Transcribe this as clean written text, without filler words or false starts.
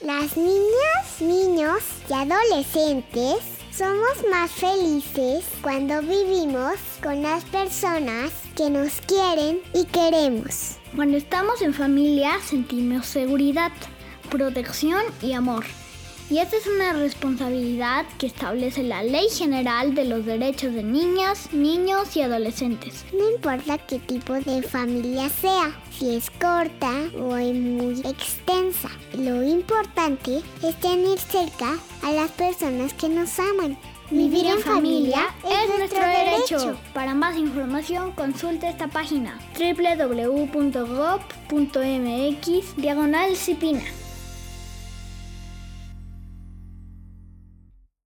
Las niñas, niños y adolescentes somos más felices cuando vivimos con las personas que nos quieren y queremos. Cuando estamos en familia sentimos seguridad, protección y amor. Y esta es una responsabilidad que establece la Ley General de los Derechos de Niñas, Niños y Adolescentes. No importa qué tipo de familia sea, si es corta o es muy extensa. Lo importante es tener cerca a las personas que nos aman. Vivir en familia es nuestro derecho. Para más información, consulta esta página www.gov.mx/Cipina.